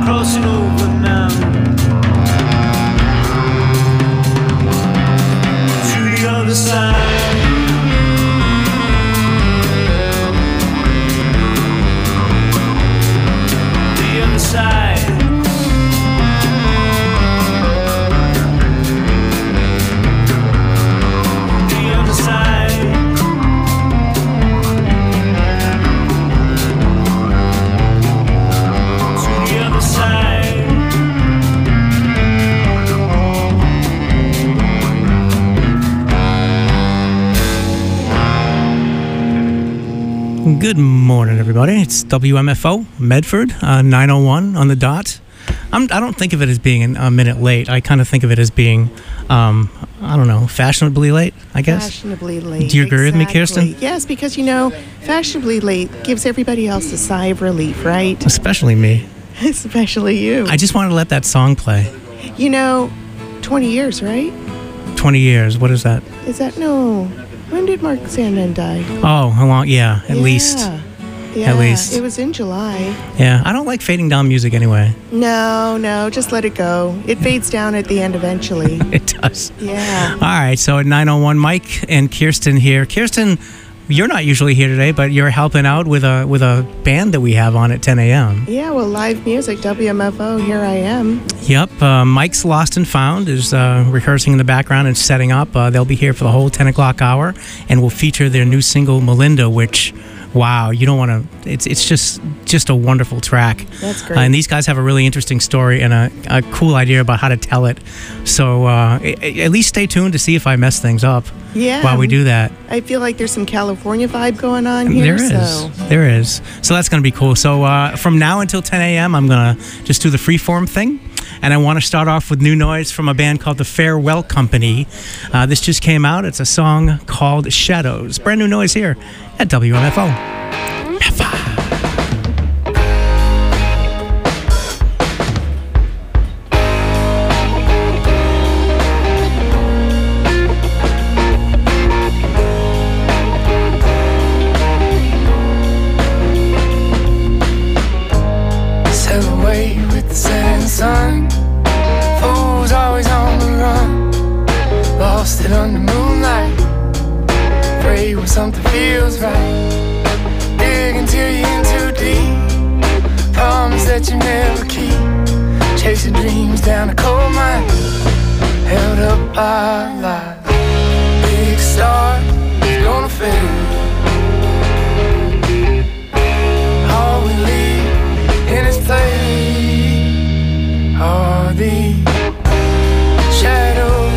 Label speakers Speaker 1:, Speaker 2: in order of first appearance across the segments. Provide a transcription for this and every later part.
Speaker 1: crossing over now to the other side. The other side. The other side. Good morning, everybody. It's WMFO, Medford, 9:01 on the dot. I don't think of it as being a minute late. I kind of think of it as being, I don't know, fashionably late, I guess.
Speaker 2: Fashionably late.
Speaker 1: Do you agree with me, Kirsten?
Speaker 2: Yes, because, fashionably late gives everybody else a sigh of relief, right?
Speaker 1: Especially me.
Speaker 2: Especially you.
Speaker 1: I just wanted to let that song play.
Speaker 2: 20 years, right?
Speaker 1: 20 years. What is that?
Speaker 2: Is that, no. When did Mark Sandman die?
Speaker 1: Oh, how long? Yeah, at least.
Speaker 2: Yeah,
Speaker 1: at least.
Speaker 2: It was in July.
Speaker 1: Yeah, I don't like fading down music anyway.
Speaker 2: No, just let it go. It fades down at the end eventually.
Speaker 1: It does.
Speaker 2: Yeah.
Speaker 1: All right, so at 9:01, Mike and Kirsten here. Kirsten, you're not usually here today, but you're helping out with a band that we have on at 10 a.m.
Speaker 2: Yeah, well, live music, WMFO, here I am.
Speaker 1: Yep, Mike's Lost and Found is rehearsing in the background and setting up. They'll be here for the whole 10 o'clock hour, and we'll feature their new single, Melinda, which... wow, you don't want to... It's just a wonderful track.
Speaker 2: That's great.
Speaker 1: And these guys have a really interesting story and a cool idea about how to tell it. So at least stay tuned to see if I mess things up while we do that.
Speaker 2: I feel like there's some California vibe going on here.
Speaker 1: There is. So that's going to be cool. So from now until 10 a.m., I'm going to just do the freeform thing. And I want to start off with new noise from a band called the Farewell Company. This just came out. It's a song called Shadows. Brand new noise here at WMFO.
Speaker 3: Celebrate with the setting sun. Fools always on the run. Lost it under moonlight. Pray when something feels right. Dig until you're in too deep. Promise that you never keep. Chasing dreams down a coal mine. Held up by light. Big star is gonna fade. All we leave in its place are the shadows.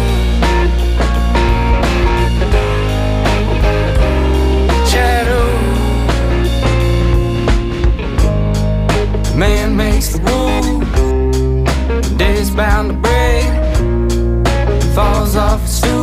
Speaker 3: Man makes the rules, the day's bound to break. Falls off his stool.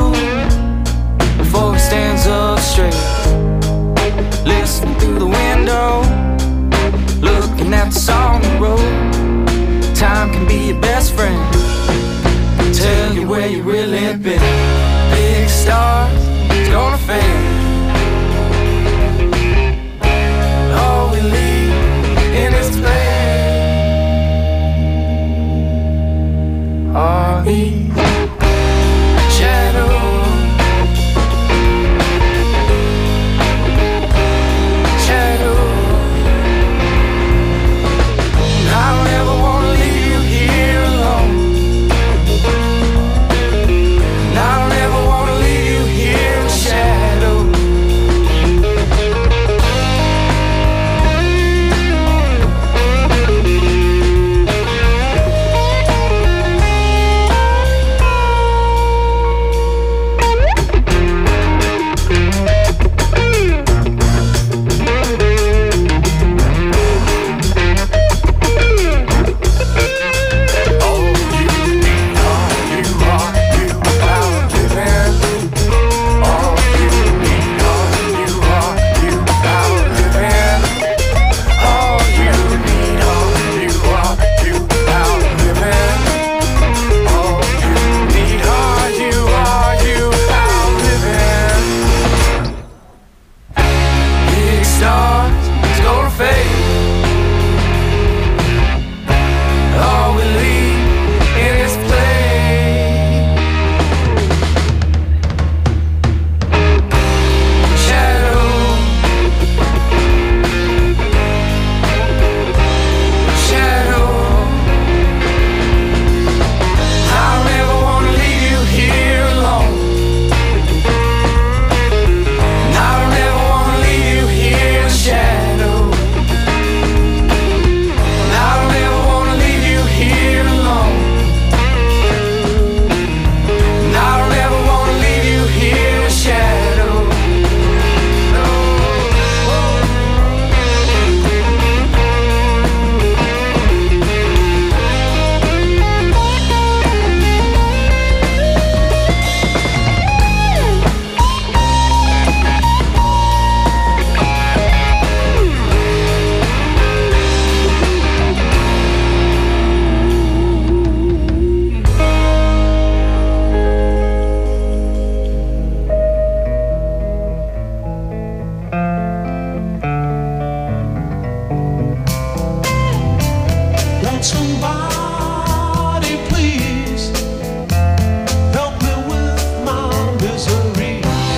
Speaker 4: somebody please help me with my misery?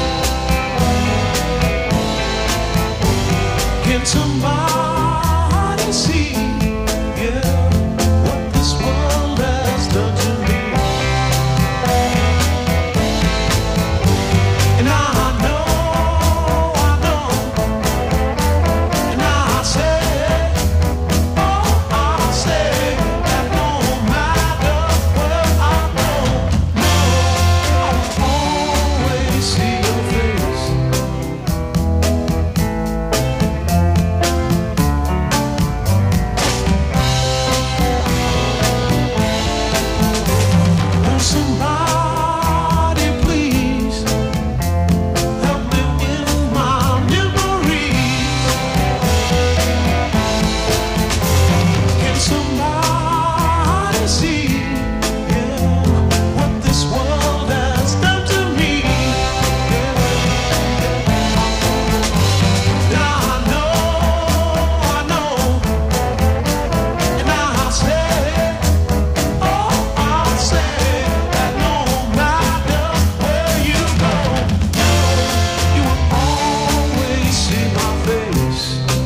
Speaker 4: Can somebody see, yeah, what this world has done to me? And I know, and I say, that no matter where I go, I'll always see your face. Will somebody please help me with my memories? Can somebody see, yeah, what this world has done to me? Now I know, and I'll say, I'll say that no matter where you go, you will always see my face.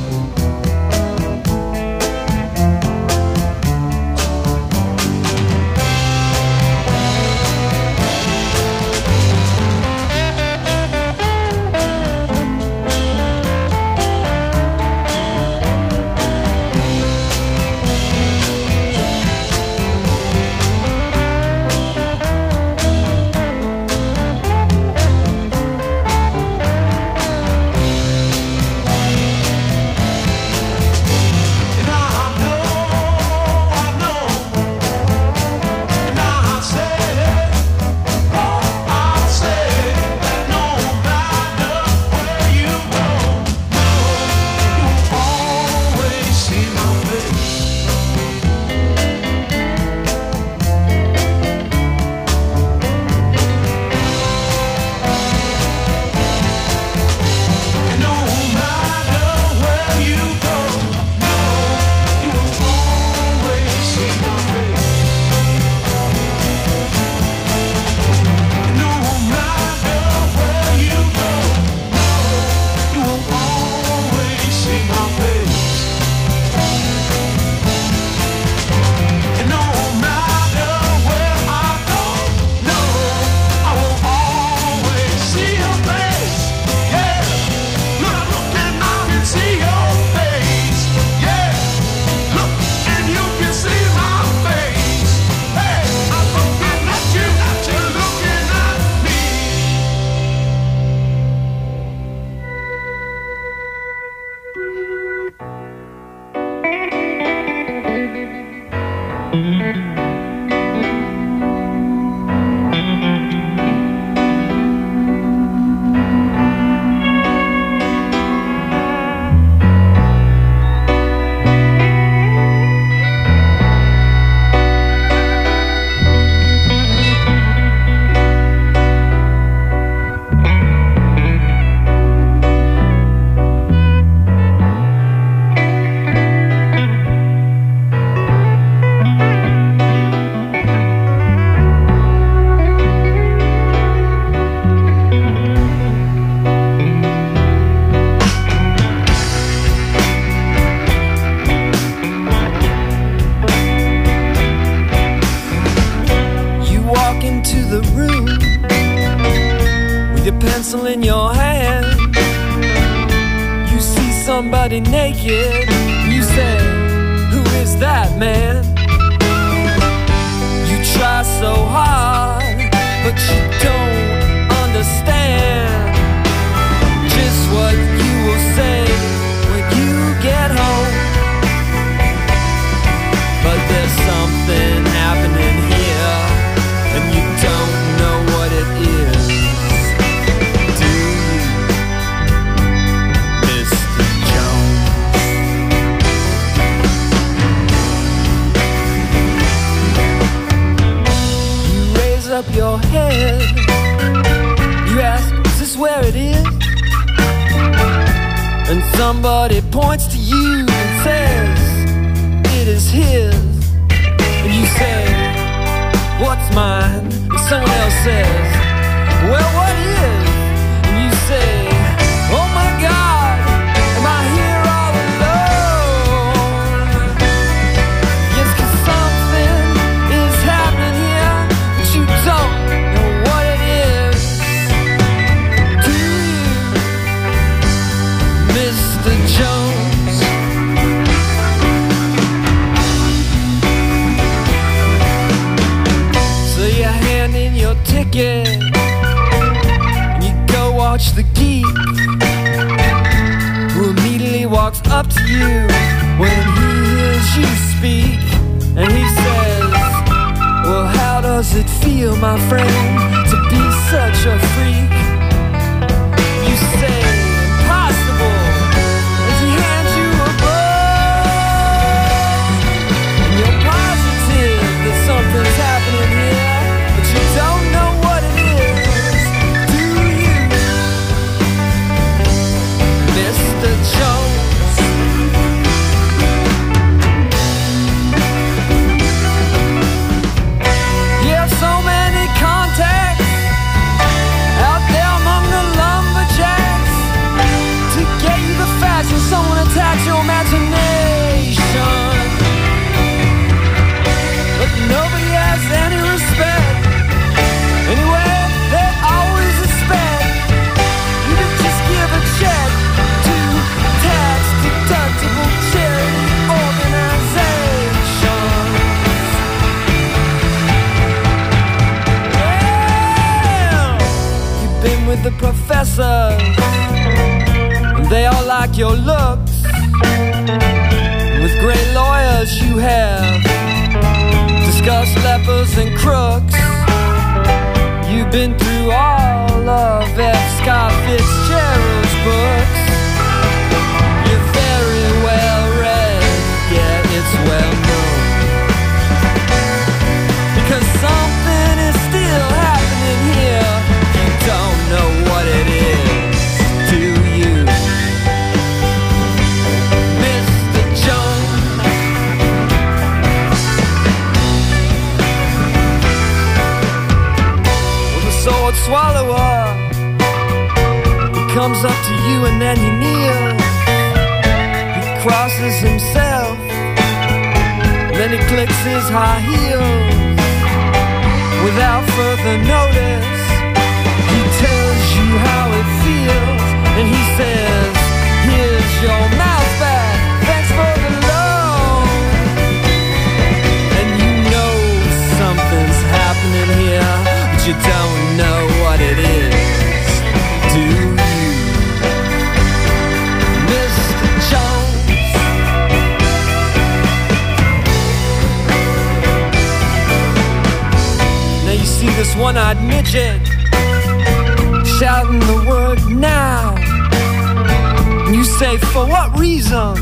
Speaker 4: And I know, and I'll say that no matter where you go, you'll always see my face. And no matter where you go, you'll always see my face. And no matter where you go, you will always see my face. And no matter where I go, no, I will always see your face. Yeah, look and I can see your face. Yeah, look and you can see my face. Hey, I'm looking at you, you're looking at me.
Speaker 5: You walk into the room with your pencil in your hand. You see somebody naked. You say, "Who is that man?" You try so hard, but you don't understand just what you will say when you get home. But there's something happening here, and you don't know what it is. Do you, Mr. Jones? You raise up your head. You ask, "Is this where it is?" And somebody points to you and says, "It is his." says, well, what is? And you say, oh my God, am I here all alone? Yes, 'cause something is happening here, but you don't know what it is. Do you, Mr. Jones? So you hand in your ticket and you go watch the geek, who immediately walks up to you when he hears you speak, and he says, well, how does it feel, my friend, to be such a freak? You say, impossible, as he hands you a book, and you're positive that something's happening here, but you don't know what it is, do you, Mr. Jones? You have so many contacts out there among the lumberjacks to get you the facts when someone attacks your imagination. But nobody has any respect. Anyway, they always expect you to just give a check to tax-deductible charity organizations. Well, you've been with the professors, and they all like your looks. With great lawyers you have discussed lepers and crooks. You've been through all of F. Scott Fitzgerald's books. You're very well read, yeah, it's well known. Because something is still happening here. You don't know what it is, do you, Mr. Jones? Well, the sword swallower, he comes up to you and then he kneels. He crosses himself, then he clicks his high heels. Without further notice, he tells you how it feels, and he says, here's your mouse back, thanks for the loan. And you know something's happening here, but you don't know what it is, do you, Mr. Jones? Now you see this one-eyed midget shouting the word now, and you say, for what reason?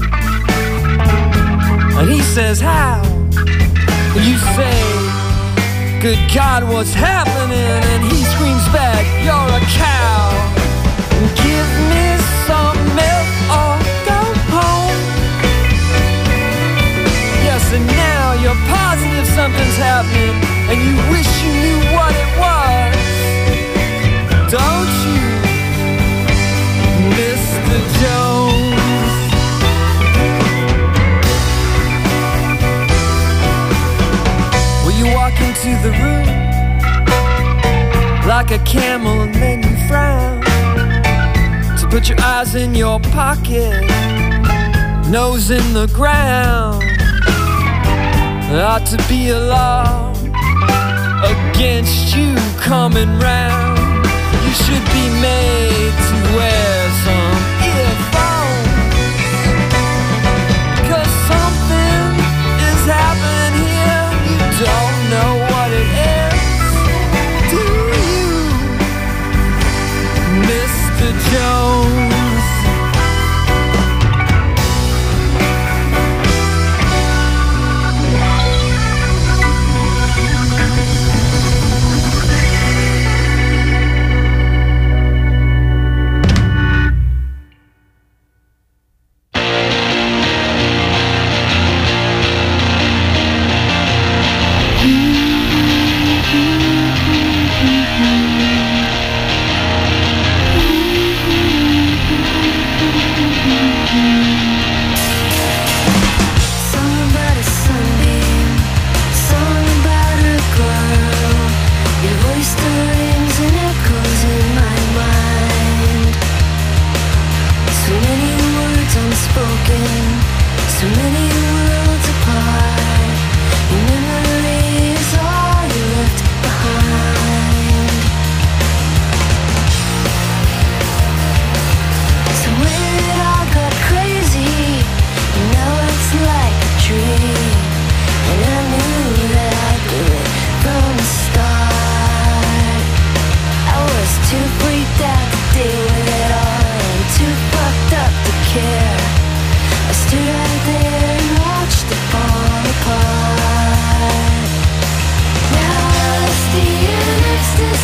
Speaker 5: And he says, how? And you say, good God, what's happening? And he screams back, you're a cow. Give me some milk or go home. Yes, and now you're positive something's happening, and you wish you knew what it was, don't you, Mr. Jones? Well, you walk into the room like a camel and then you frown to put your eyes in your pocket, nose in the ground. There ought to be a law against you coming round. You should be made to wear some earphones, 'cause something is happening here. You don't know what it is, do you, Mr. Jones?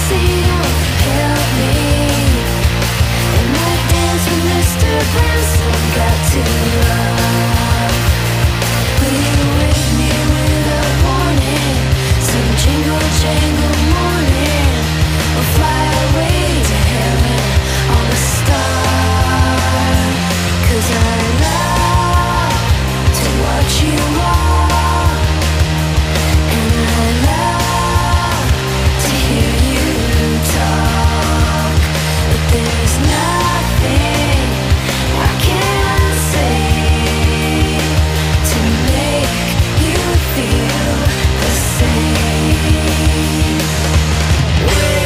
Speaker 6: ecstasy, don't help me. And my dance with Mr. Branson got too rough. Will you wake me without warning? Some jingle jangle morning, or fly away to heaven on a star. 'Cause I love to watch you walk, and I love to hear you talk. But there's nothing I can say to make you feel the same way.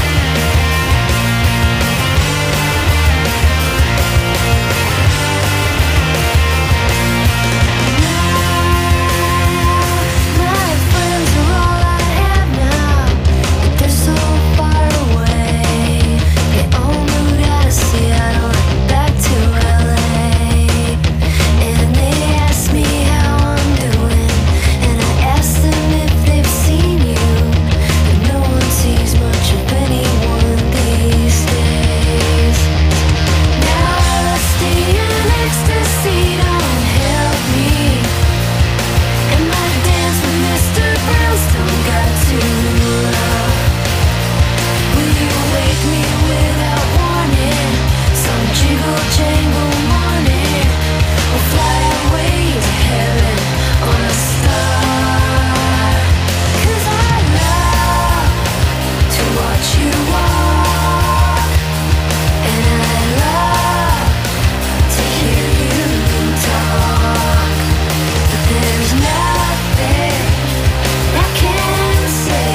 Speaker 6: My friends are all I have now, but they're so far away. They all moved out of Seattle back to LA. And they ask me how I'm doing, and I ask them if they've seen you. But no one sees much of anyone these days. Now LSD and ecstasy don't help me, and my dance with Mr. Brownstone got too rough. Will you wake me without warning? Some jingle jangle morning, or fly away to heaven on a star. 'Cause I love to watch you walk, and I love to hear you talk. But there's nothing I can say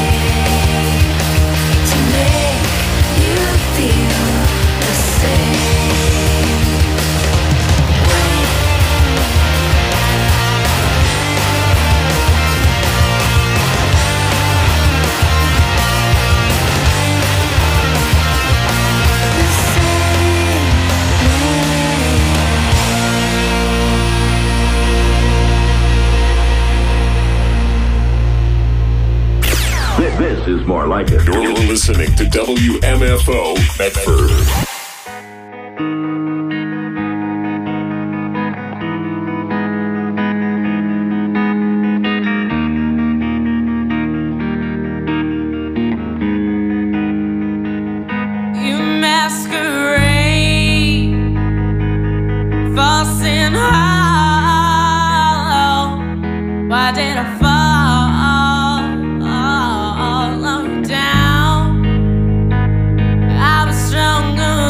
Speaker 6: to make you feel the same way. The same
Speaker 7: This is more like it.
Speaker 8: You're listening to WMFO Medford.
Speaker 6: You masquerade, false and hollow. Why did I fall down? I was stronger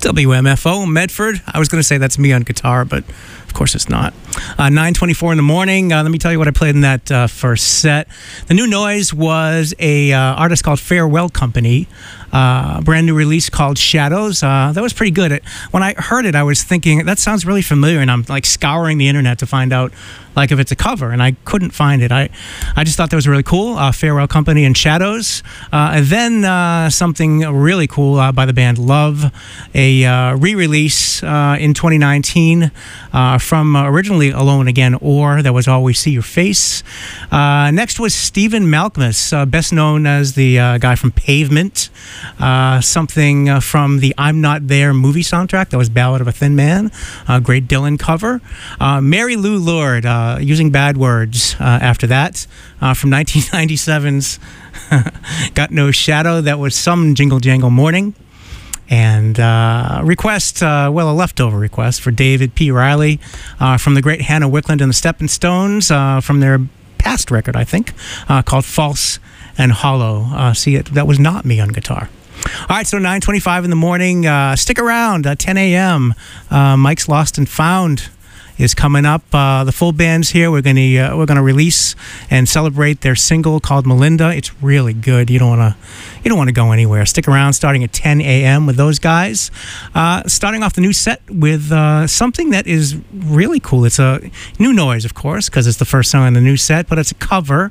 Speaker 1: WMFO, Medford. I was going to say that's me on guitar, but of course it's not. 9:24 in the morning. Let me tell you what I played in that first set. The New Noise was a artist called Farewell Company. Brand new release called Shadows. That was pretty good. When I heard it, I was thinking, that sounds really familiar, and I'm like scouring the internet to find out like if it's a cover, and I couldn't find it. I just thought that was really cool. Farewell Company and Shadows. And then something really cool by the band Love, a re-release in 2019 from originally Alone Again or That Was All We See Your Face. Next was Stephen Malkmus, best known as the guy from Pavement. Something from the I'm Not There movie soundtrack. That was Ballad of a Thin Man, a great Dylan cover. Mary Lou Lord, using bad words after that, from 1997's Got No Shadow. That was Some Jingle Jangle Morning. And request, a leftover request for David P. Riley from the great Hannah Wickland and the Steppin' Stones from their past record, I think, called False and Hollow. That was not me on guitar. All right, so 9:25 in the morning. Stick around, 10 a.m. Mike's Lost and Found is coming up. The full band's here. We're gonna release and celebrate their single called Melinda. It's really good. You don't want to go anywhere. Stick around. Starting at 10 a.m. with those guys. Starting off the new set with something that is really cool. It's a New Noise, of course, because it's the first song in the new set, but it's a cover.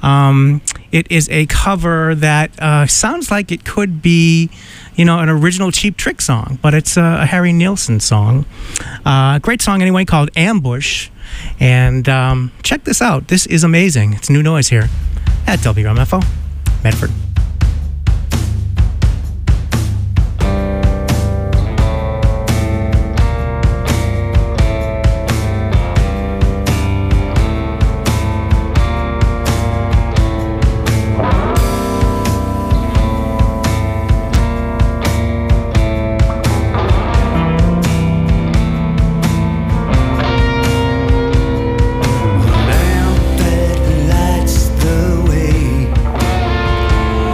Speaker 1: It is a cover that sounds like it could be, an original Cheap Trick song, but it's a Harry Nilsson song. Great song anyway, called Ambush. And check this out. This is amazing. It's New Noise here at WMFO, Medford.
Speaker 5: Lamp that lights the way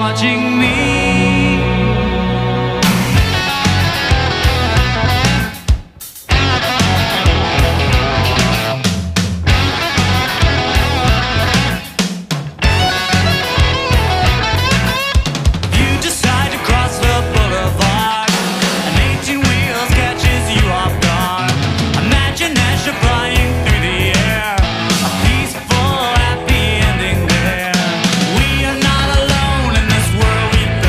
Speaker 9: watching me. You decide to cross the boulevard, and 18 wheels catches you off guard. Imagine as you're flying through the air, a peaceful, happy ending there. We are not alone in this world we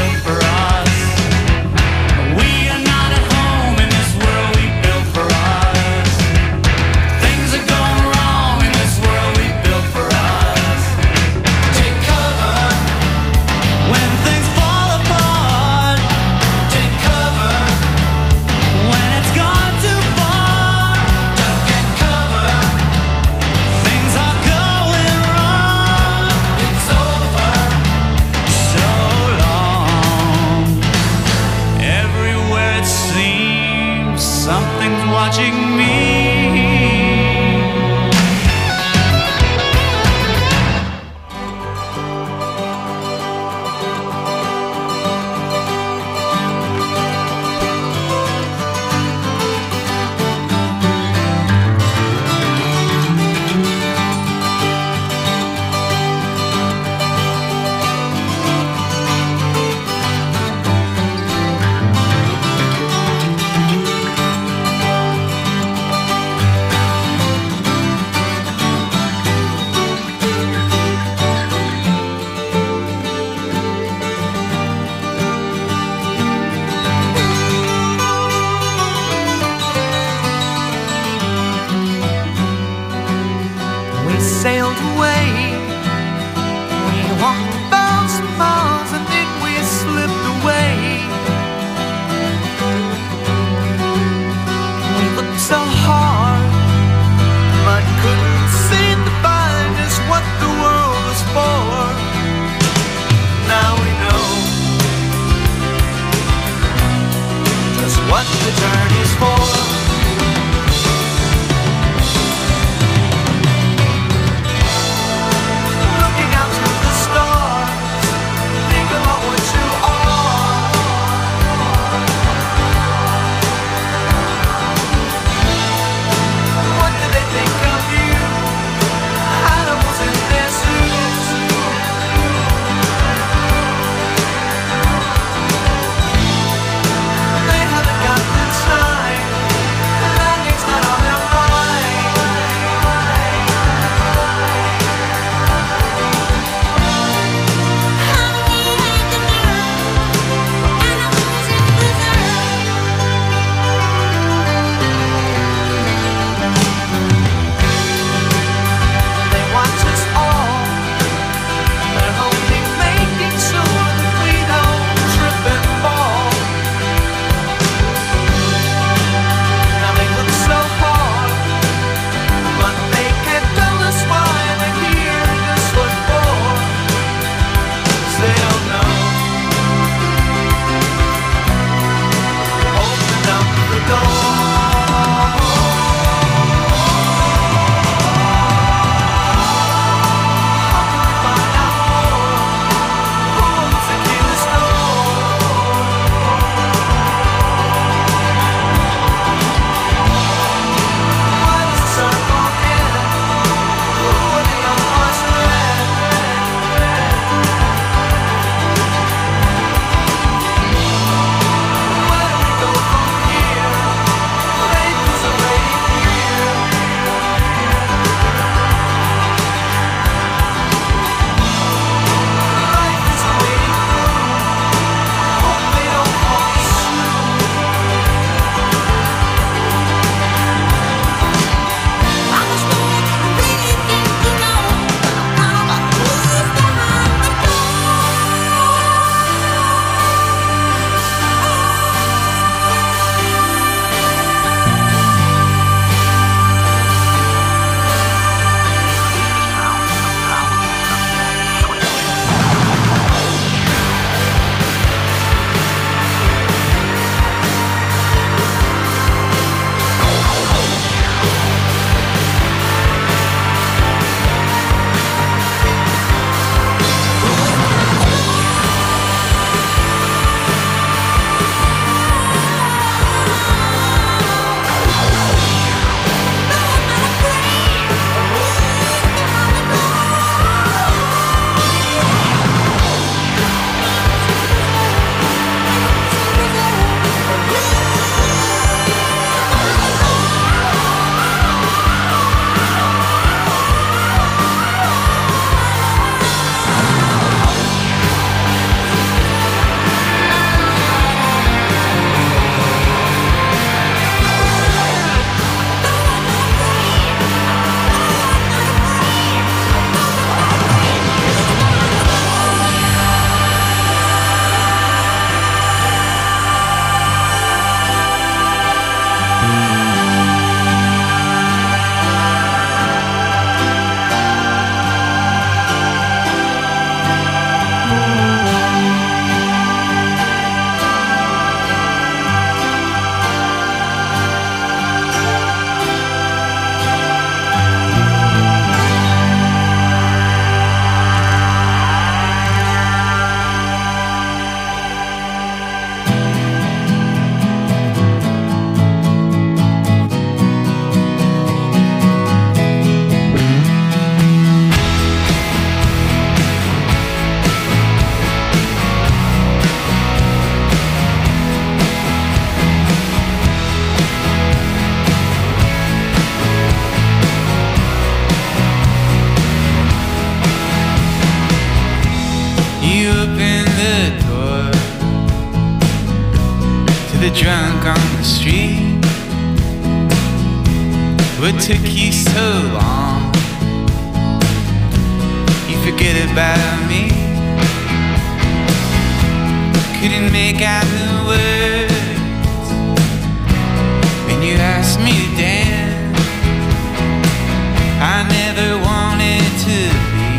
Speaker 10: were drunk on the street. What took you so long? You forget about me. Couldn't make out the words when you asked me to dance. I never wanted to be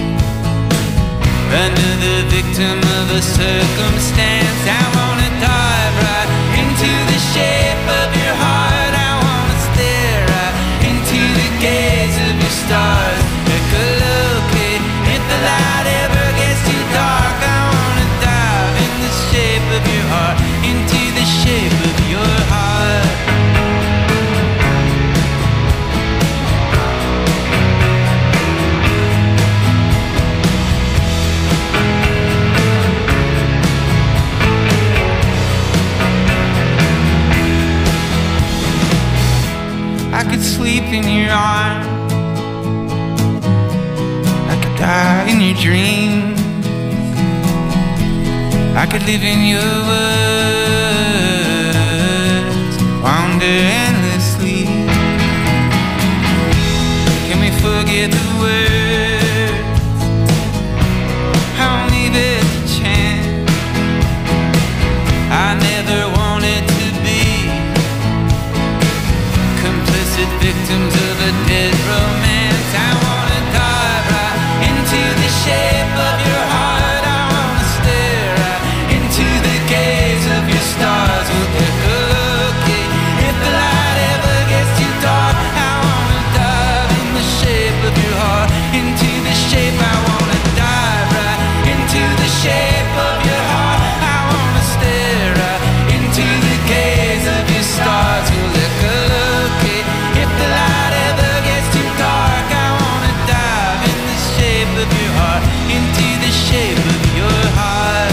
Speaker 10: another victim of a circumstance. I wanna dive right into the shape of your heart. I wanna stare right into the gaze of your stars. Echolocate if the light ever gets too dark. I wanna dive in the shape of your heart, into the shape of your heart. I could sleep in your arms, I could die in your dreams, I could live in your words, wander endlessly. Can we forget the words? I won't leave it to chance. I never wanted to be complicit victims of a dead romance. I wanna dive right into the shape of your heart. I wanna stare right into the gaze of your stars. We'll get lucky if the light ever gets too dark. I wanna dive in the shape of your heart, into the shape. I wanna dive right into the shape of your heart. I wanna stare right into the gaze of your stars. We'll get lucky if the light ever gets too dark. I wanna dive in the shape of your heart, into the shape of your heart.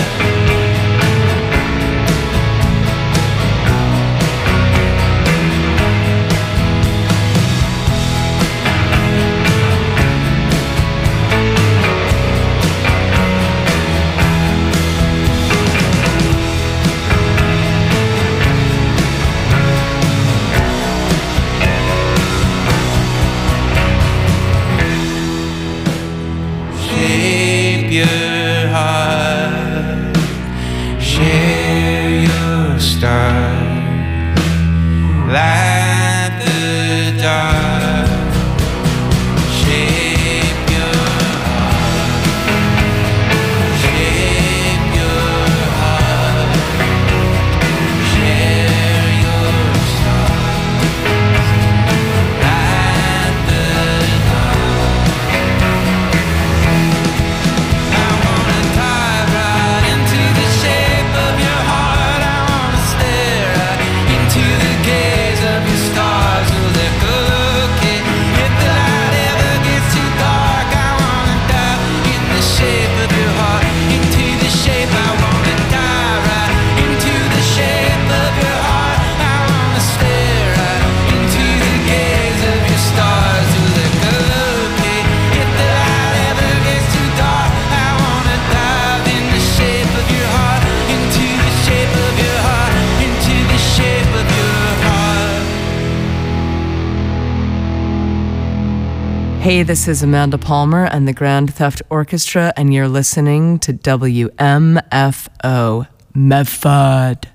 Speaker 10: Shape your heart, share your stars, light the dark. Shape your heart, shape your heart, share your stars, light the dark. I wanna dive right into the shape of your heart. I wanna stare right into the gaze of your stars. Will they look it if the light ever gets too dark? I wanna dive in the shape of your heart, into the shape. I wanna dive right into the shape of your heart. I wanna stare right into the gaze of your stars. Will they look it if the light ever gets too dark? I wanna dive in the shape of your heart, into the shape of your heart, into the shape of your heart.
Speaker 11: Hey, this is Amanda Palmer and the Grand Theft Orchestra, and you're listening to WMFO Medford.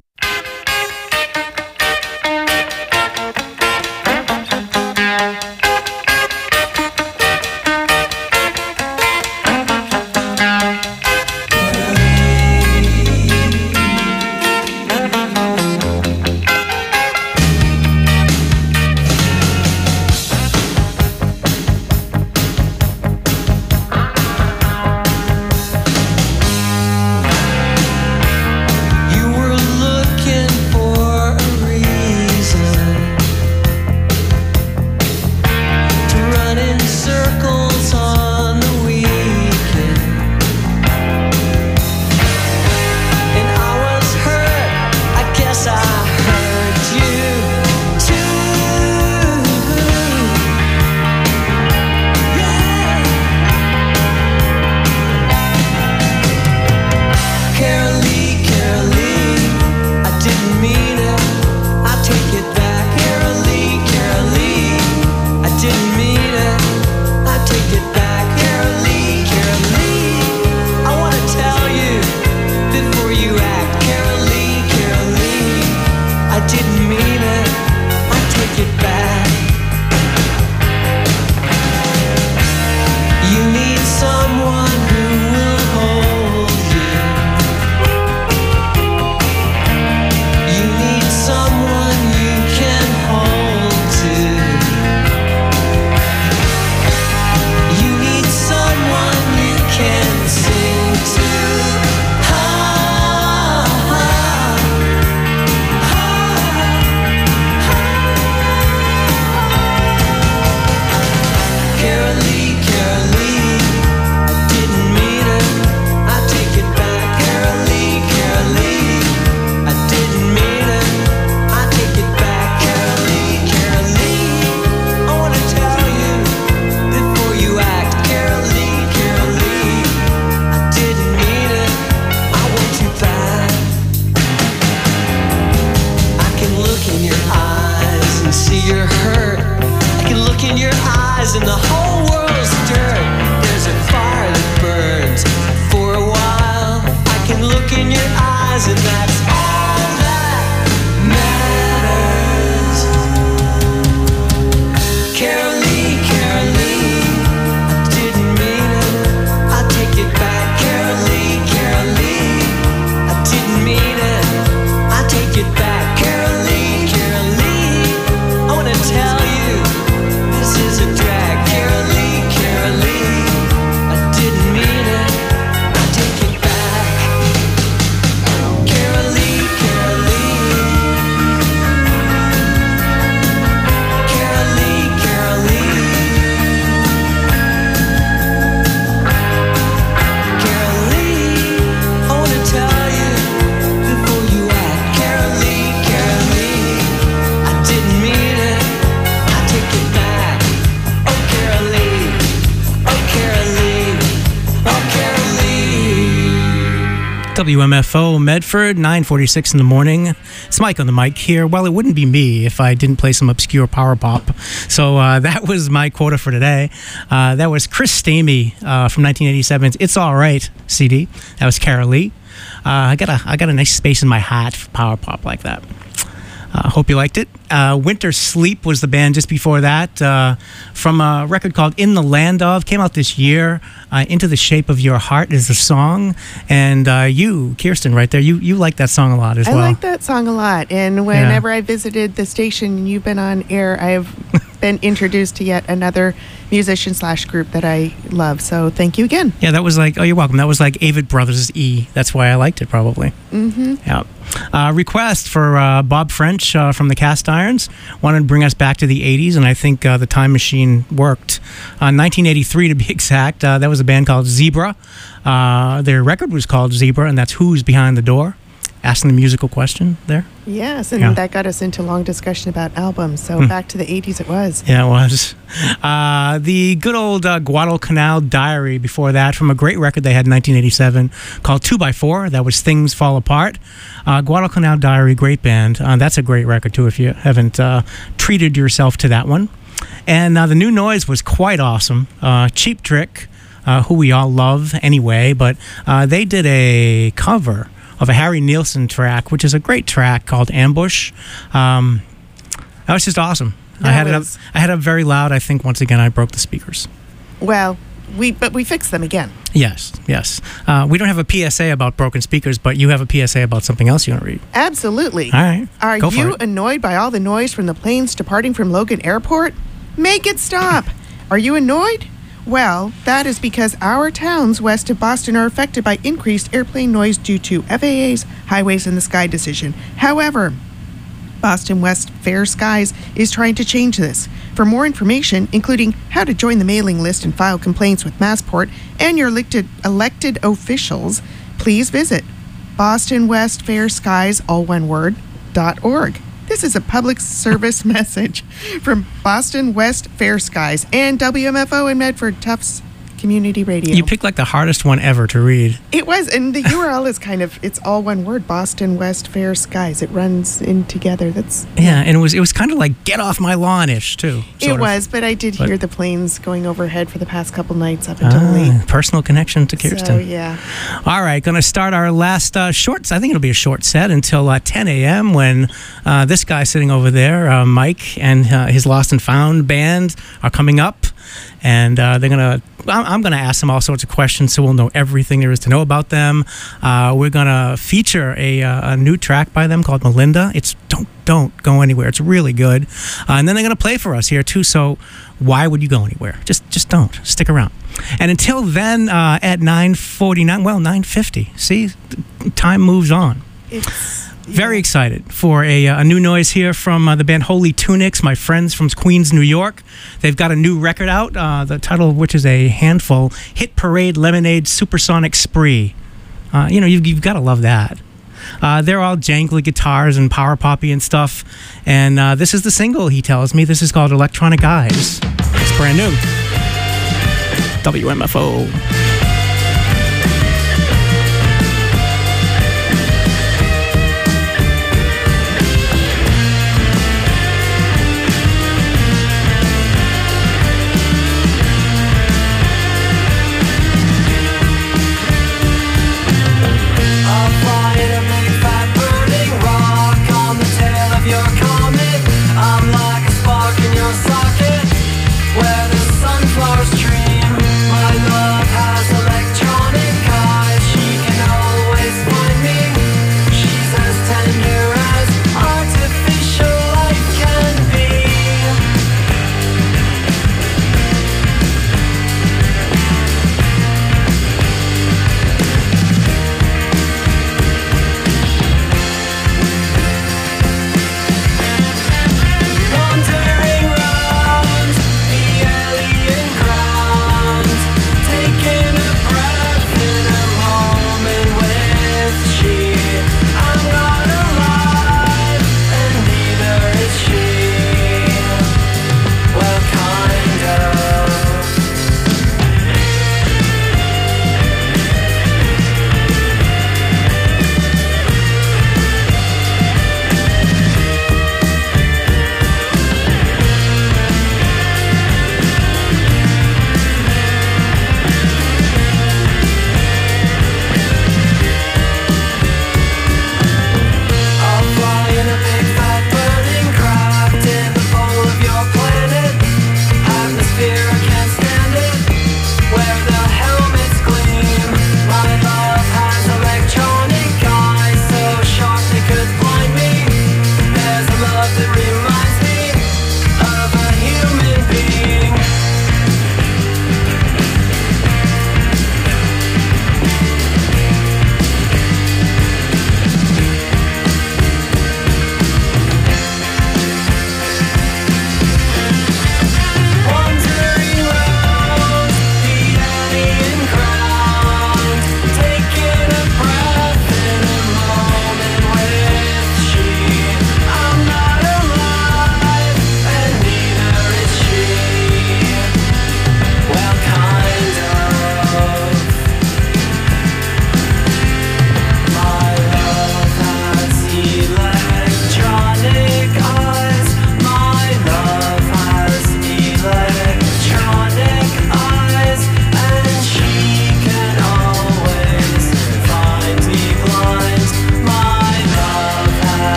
Speaker 5: You were looking
Speaker 1: WMFO Medford, 9:46 in the morning. It's Mike on the mic here. Well, it wouldn't be me if I didn't play some obscure power pop. So that was my quota for today. That was Chris Stamey from 1987's "It's All Right" CD. That was Carol Lee. I got a nice space in my heart for power pop like that. Hope you liked it. Winter Sleep was the band just before that, from a record called In the Land Of. Came out this year. Into the Shape of Your Heart is the song. And you, Kirsten, right there, you like that song a lot as well.
Speaker 2: I like that song a lot. And whenever I visited the station and you've been on air, I've been introduced to yet another musician/group that I love. So thank you again.
Speaker 1: Yeah, that was like, oh, you're welcome. That was like Avid Brothers E. That's why I liked it, probably.
Speaker 2: Mm-hmm.
Speaker 1: Yeah. Request for Bob French from the Cast Irons. Wanted to bring us back to the 80s, and I think the time machine worked. 1983 to be exact. That was a band called Zebra. Their record was called Zebra, and that's Who's Behind the Door. Asking the musical question there.
Speaker 2: Yes, and that got us into a long discussion about albums. So back to the 80s it was.
Speaker 1: Yeah, it was. The good old Guadalcanal Diary before that, from a great record they had in 1987 called 2x4. That was Things Fall Apart. Guadalcanal Diary, great band. That's a great record, too, if you haven't treated yourself to that one. And the New Noise was quite awesome. Cheap Trick, who we all love anyway, but they did a cover of a Harry Nilsson track, which is a great track called Ambush. That was just awesome. I had it up very loud. I think once again I broke the speakers.
Speaker 2: Well, we fixed them again.
Speaker 1: Yes. We don't have a PSA about broken speakers, but you have a PSA about something else you want to read.
Speaker 2: Absolutely.
Speaker 1: All right.
Speaker 2: Are
Speaker 1: Go for
Speaker 2: you
Speaker 1: it.
Speaker 2: annoyed by all the noise from the planes departing from Logan Airport? Make it stop. Are you annoyed? Well, that is because our towns west of Boston are affected by increased airplane noise due to FAA's Highways in the Sky decision. However, Boston West Fair Skies is trying to change this. For more information, including how to join the mailing list and file complaints with Massport and your elected officials, please visit Boston West Fair Skies, all one word, .org. This is a public service message from Boston West Fair Skies and WMFO in Medford, Tufts Community Radio.
Speaker 1: You picked like the hardest one ever to read.
Speaker 2: It was, and the URL is it's all one word, Boston West Fair Skies. It runs in together.
Speaker 1: Yeah, and it was kind of like get off my lawn-ish too.
Speaker 2: It was, but I did hear the planes going overhead for the past couple nights up until late.
Speaker 1: Personal connection to Kirsten.
Speaker 2: So, yeah.
Speaker 1: All right, going to start our last short. I think it'll be a short set until 10 a.m. when this guy sitting over there, Mike, and his Lost and Found band are coming up, and they're gonna. I'm going to ask them all sorts of questions, so we'll know everything there is to know about them. We're going to feature a new track by them called Melinda. It's Don't Go Anywhere. It's really good. And then they're going to play for us here, too, so why would you go anywhere? Just don't. Stick around. And until then, at 9:49, well, 9:50. See, time moves on. Very excited for a new noise here from the band Holy Tunics, my friends from Queens, New York. They've got a new record out, the title of which is a handful, Hit Parade Lemonade Supersonic Spree. You've got to love that. They're all jangly guitars and power poppy and stuff. And this is the single, he tells me. This is called Electronic Eyes. It's brand new. WMFO.
Speaker 10: Where the sunflowers dream, my love has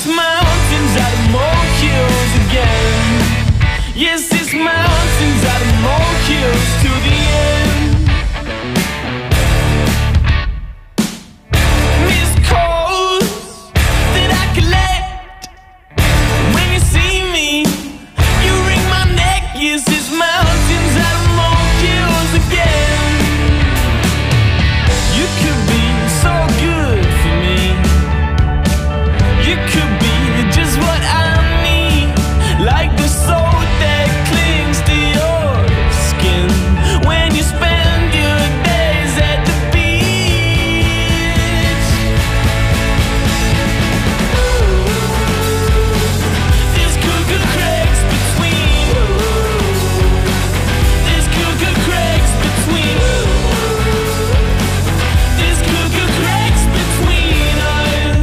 Speaker 5: mountains out of molehills again. Yes, it's mountains out of molehills to the end. Missed calls that I collect. When you see me, you wring my neck. Yes, it's mountains out of molehills again. You could be so good for me. You could be just what I need, like the soul that clings to your skin when you spend your days at the beach. There's cuckoo crags between. There's cuckoo crags between. There's cuckoo crags between us.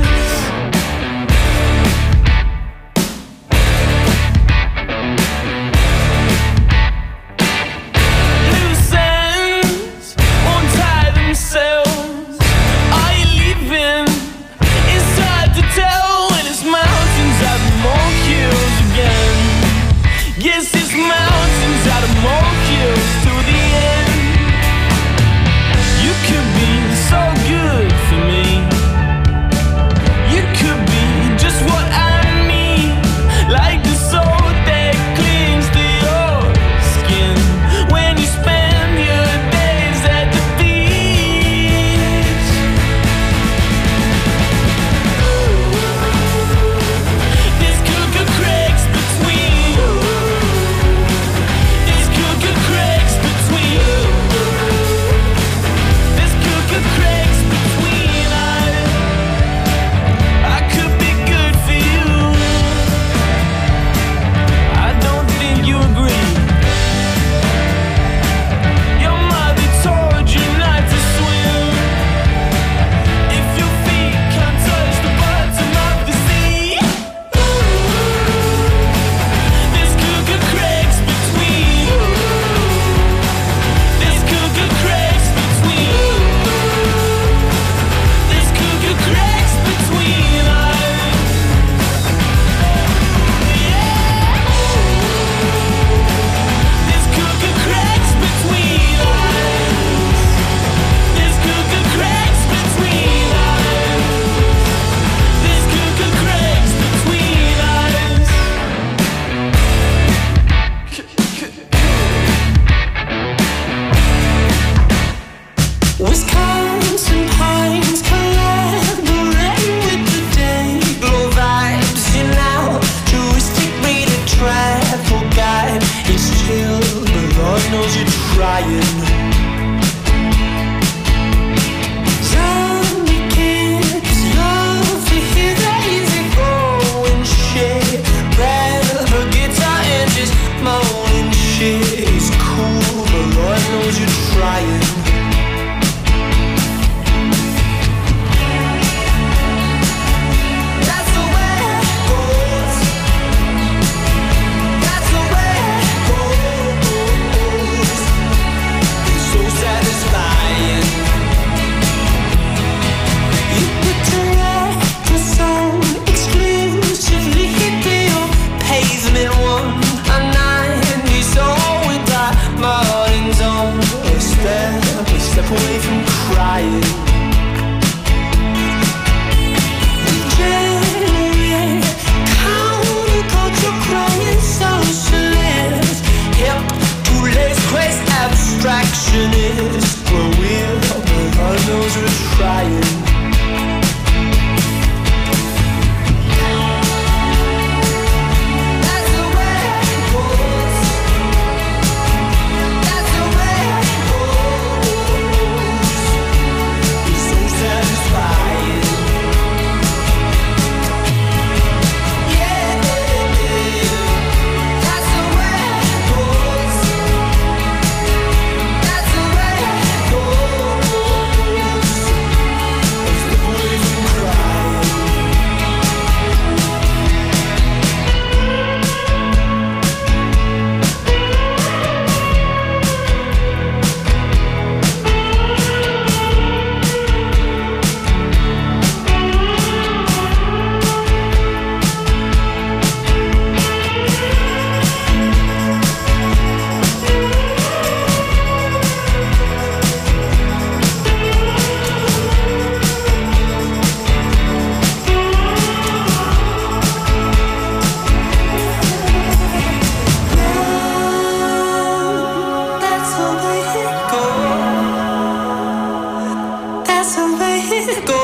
Speaker 5: Loose ends won't tie themselves. Are you leaving? It's hard to tell when it's mountains out of molehills again. Yes, it's mountains out of molehills to the end. You could be so good for me. You could be just what I need, like the soul that clings to your skin when you spend your days at the beach. There's cuckoo crags between. There's cuckoo crags between. There's cuckoo crags between us. I could be good for you. I don't think you agree. Your mother told you not to swim if your feet can't touch the bottom of the sea. There's cuckoo crags between. There's cuckoo crags between. There's cuckoo crags between us. There's cuckoo crags between us. There's cuckoo crags between us. There's cuckoo crags between us. Wisconsin pines collaborating with the day. Glow vibes in now. Touristic rated travel guide. It's chill, but Lord knows you're trying. Zombie kids love to hear that easygoing shit. Grab a guitar and just moan and shit. It's cool, but Lord knows you're trying. That's the way it goes. That's the way it goes. It's so satisfying. You put your song exclusively hit your pavement 190 soul with that Martin's on. A step away from crying. Counterculture crying socialist. Hip to lace craze abstractionist. We're weird, but God knows we're trying. That's the way it goes. That's the way it goes. It's so satisfying. Yeah, that's the way it goes. That's the way it goes.
Speaker 12: let it go.